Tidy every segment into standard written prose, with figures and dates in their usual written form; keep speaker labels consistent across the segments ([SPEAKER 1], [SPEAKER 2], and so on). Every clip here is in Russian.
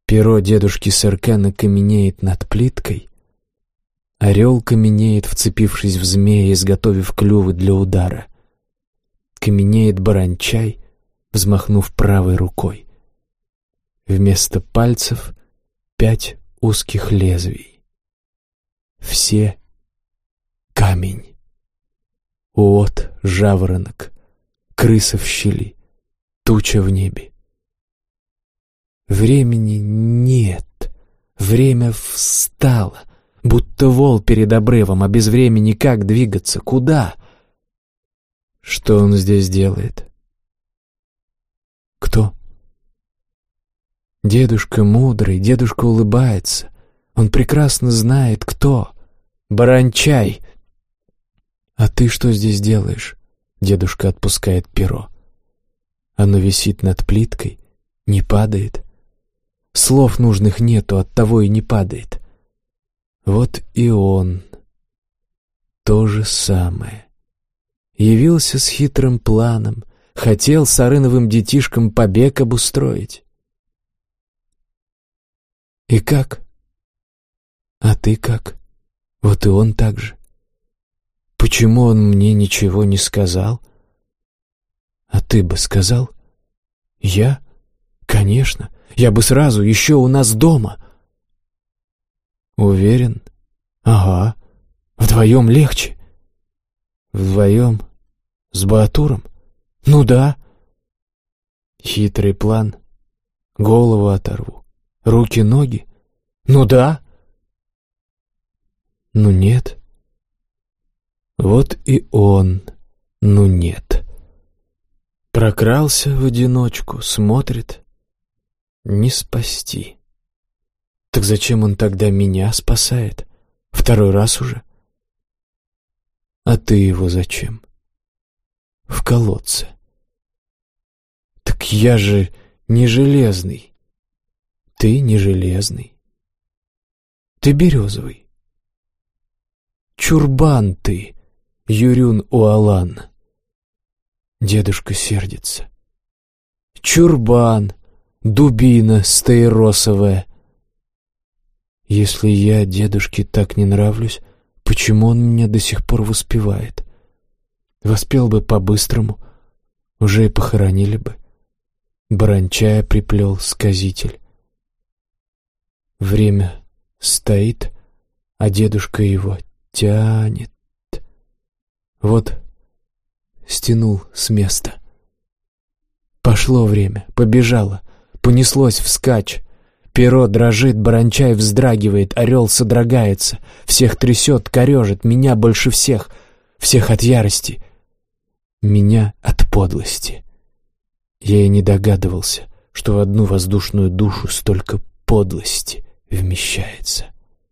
[SPEAKER 1] Перо дедушки Сыркана каменеет над плиткой. Орел каменеет, вцепившись в змея, изготовив клювы для удара. Каменеет баранчай, взмахнув правой рукой. Вместо пальцев 5 узких лезвий. Все камень. Уот, жаворонок, крыса в щели, туча в небе. Времени нет. Время встало, будто вол перед обрывом, а без времени как двигаться, куда? Что он здесь делает? Кто? Дедушка мудрый, дедушка улыбается. Он прекрасно знает, кто. Баранчай. А ты что здесь делаешь? Дедушка отпускает перо. Оно висит над плиткой, не падает. Слов нужных нету, оттого и не падает. Вот и он. То же самое. Явился с хитрым планом, хотел с Арыновым детишкам побег обустроить. И как? А ты как? Вот и он так же. Почему он мне ничего не сказал? А ты бы сказал? Я? Конечно. Я бы сразу, еще у нас дома. Уверен? Ага. Вдвоем легче. Вдвоем? С Баатуром? Ну да. Хитрый план. Голову оторву. Руки-ноги? Ну да. Ну нет. Вот и он. Ну нет. Прокрался в одиночку, смотрит. Не спасти. Так зачем он тогда меня спасает? Второй раз уже. А ты его зачем? В колодце. Так я же не железный. Ты не железный. Ты березовый. Чурбан ты, Юрюн-Уалан. Дедушка сердится. Чурбан, дубина стаиросовая. Если я дедушке так не нравлюсь, почему он меня до сих пор воспевает? Воспел бы по-быстрому, уже и похоронили бы. Баранчая приплел сказитель. Время стоит, а дедушка его тянет. Вот стянул с места. Пошло время, побежало, понеслось вскачь. Перо дрожит, баранчай вздрагивает, орел содрогается, всех трясет, корежит, меня больше всех, всех от ярости, меня от подлости. Я и не догадывался, что в одну воздушную душу столько подлости вмещается.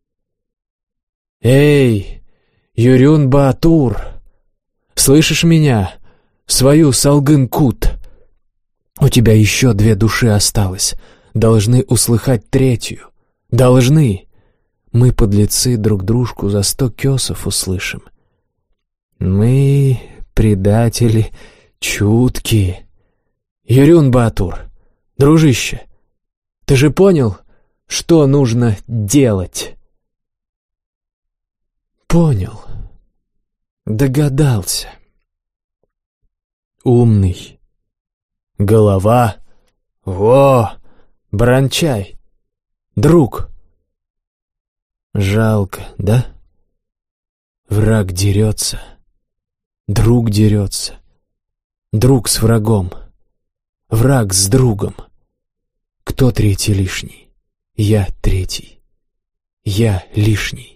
[SPEAKER 1] «Эй, Юрюн-Баатур, слышишь меня, свою Салгын-Кут? У тебя еще 2 души осталось, должны услыхать 3. Должны. Мы, подлецы, друг дружку за 100 кёсов услышим. Мы, предатели, чуткие. Юрюн-Баатур, дружище, ты же понял, что нужно делать?» Понял. Догадался. Умный. Голова. Во! Баранчай. Друг. Жалко, да? Враг дерется. Друг дерется. Друг с врагом. Враг с другом. Кто 3 лишний? Я 3. Я лишний.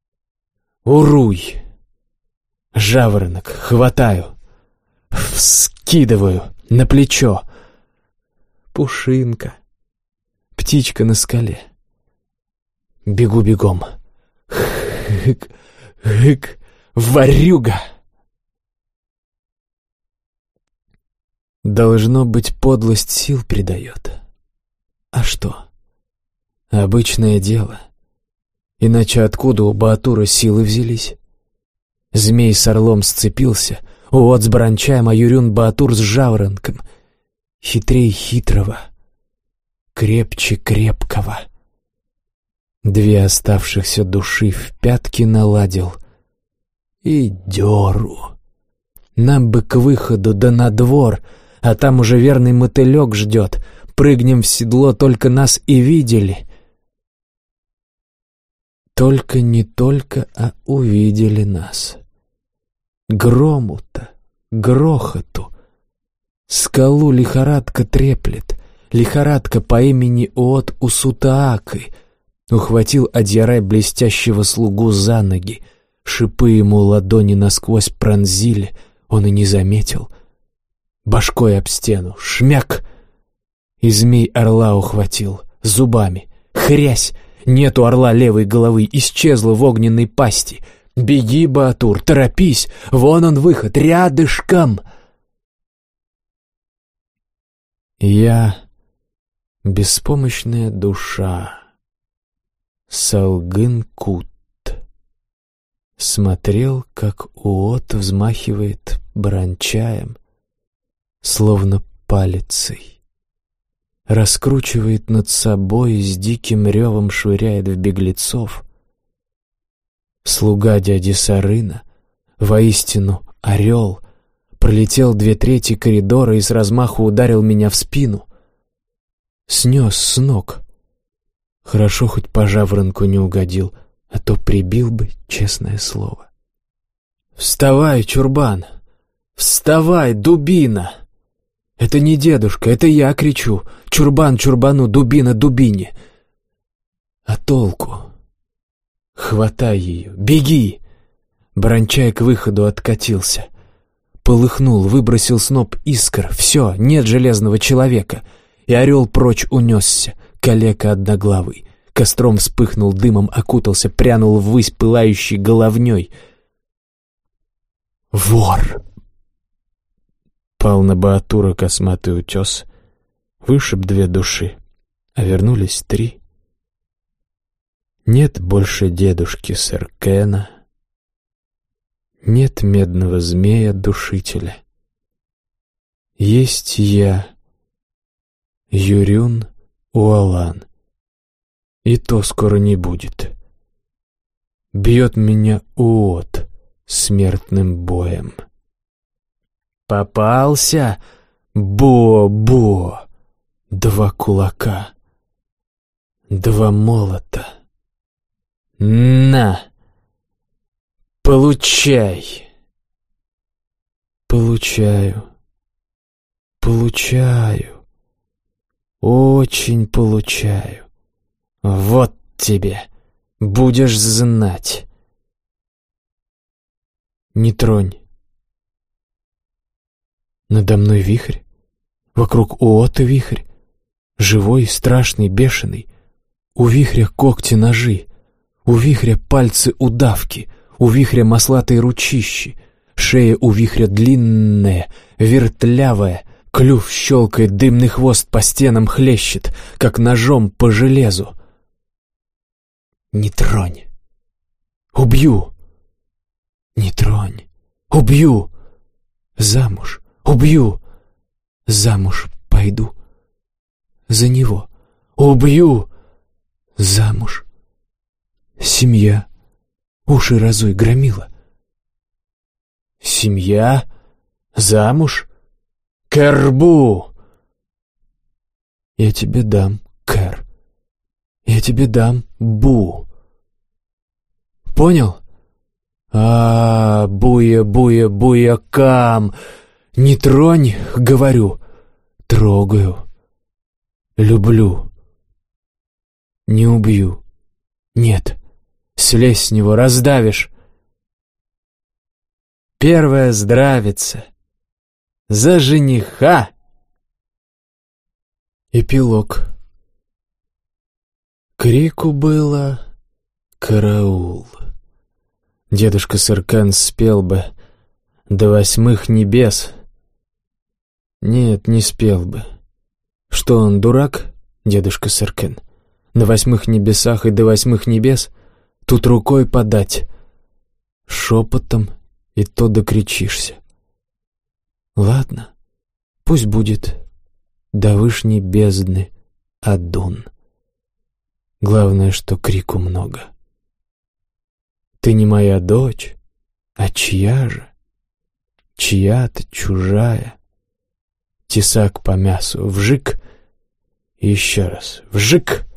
[SPEAKER 1] Уруй! Жаворонок, хватаю, вскидываю на плечо. Пушинка, птичка на скале. Бегу бегом. Хык, хык, ворюга! Должно быть, подлость сил придает. А что? Обычное дело. Иначе откуда у Баатура силы взялись? Змей с орлом сцепился, Уот с баранчаем, а Юрюн-Баатур с жаворонком. Хитрей хитрого. крепче крепкого. 2 оставшихся души в пятки наладил. И дёру. Нам бы к выходу да на двор, а там уже верный мотылёк ждёт. Прыгнем в седло, только нас и видели. Только не только, а увидели нас. Грому-то, грохоту. Скалу лихорадка треплет. Лихорадка по имени Уот Усутаакы. Ухватил Адьярай блестящего слугу за ноги. Шипы ему ладони насквозь пронзили. Он и не заметил. Башкой об стену. Шмяк! И змей орла ухватил. Зубами. Хрясь! Нет у орла левой головы. Исчезла в огненной пасти. Беги, Баатур, торопись! Вон он выход, рядышком! Я — беспомощная душа. Салгын-Кут. Смотрел, как Уот взмахивает бранчаем, словно палицей. Раскручивает над собой и с диким ревом швыряет в беглецов. Слуга дяди Сарына, воистину орел, пролетел 2/3 коридора и с размаху ударил меня в спину. Снес с ног. Хорошо, хоть по жаворонку не угодил, а то прибил бы, честное слово. «Вставай, чурбан! Вставай, дубина!» Это не дедушка, это я кричу. Чурбан чурбану, дубина дубине. А толку? Хватай ее, беги! Бранчай к выходу откатился. Полыхнул, выбросил сноп искр. Все, нет железного человека. И орел прочь унесся, калека одноглавый. Костром вспыхнул, дымом окутался, прянул ввысь пылающей головней. Вор! Пал на Баатура косматый утес, вышиб 2 души, а вернулись 3. Нет больше дедушки Серкена, нет медного змея-душителя. Есть я, Юрюн Уалан, и то скоро не будет. Бьет меня Уот смертным боем. Попался, Бо-Бо! 2 кулака, 2 молота. На! Получай! Получаю, получаю, очень получаю. Вот тебе, будешь знать. Не тронь. Надо мной вихрь, вокруг Уота вихрь, живой, страшный, бешеный. У вихря когти-ножи, у вихря пальцы удавки, у вихря маслатые ручищи, шея у вихря длинная, вертлявая, клюв щелкает, дымный хвост по стенам хлещет, как ножом по железу. Не тронь. Убью. Не тронь. Убью. Замуж. Убью! Замуж пойду. За него. Убью! Замуж. Семья. Уши разуй, громила. Семья? Замуж? Кэрбу! Я тебе дам, Кэр. Я тебе дам, Бу. Понял? Буя-буя-буя-кам! Не тронь, говорю, трогаю, люблю. Не убью. Нет, слезь с него, раздавишь. Первая здравица. За жениха. Эпилог. Крику было караул. Дедушка Серкен спел бы до 8 небес. Нет, не спел бы. Что он, дурак, дедушка Серкен? На 8 небесах и до 8 небес тут рукой подать. Шепотом и то докричишься. Ладно, пусть будет до вышней бездны Адун. Главное, что крику много. Ты не моя дочь, а чья же? Чья-то чужая. Тесак по мясу, вжик, и еще раз, вжик.